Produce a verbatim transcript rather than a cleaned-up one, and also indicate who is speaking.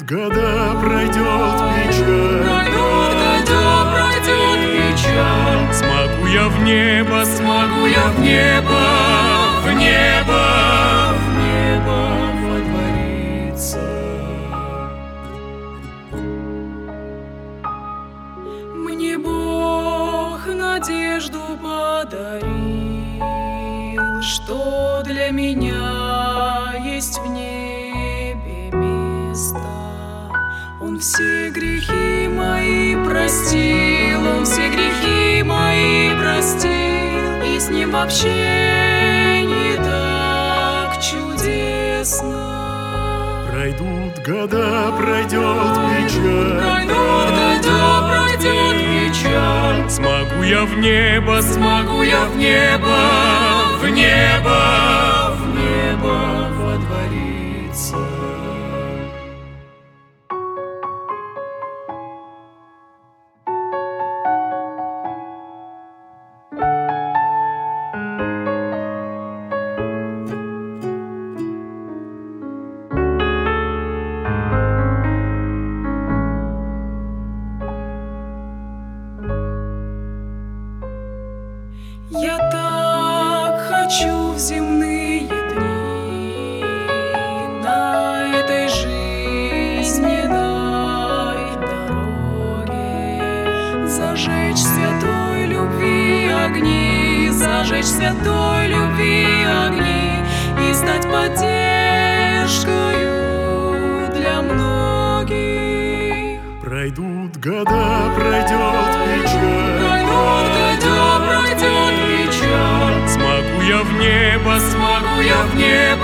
Speaker 1: года, пройдет печаль.
Speaker 2: Пройдут года, пройдет печаль.
Speaker 1: Смогу я в небо,
Speaker 2: Смогу я в небо, в небо, в небо водвориться. Мне Бог надежду подарил, что для меня есть в небе место. Он все грехи мои простил, Он все грехи мои простил, и с Ним вообще не так чудесно.
Speaker 1: пройдут года, пройдет печаль.
Speaker 2: Пройдут года, пройдет печаль.
Speaker 1: Смогу я в небо,
Speaker 2: Смогу я в небо, в небо, в небо водвориться. Я так хочу в земные дни на этой жизненной дороге зажечь святой любви огни, зажечь святой любви огни и стать поддержкою для многих.
Speaker 1: пройдут года, пройдет печаль.
Speaker 2: Пройдут года, пройдет печаль.
Speaker 1: Смогу я в небо,
Speaker 2: Смогу я в небо,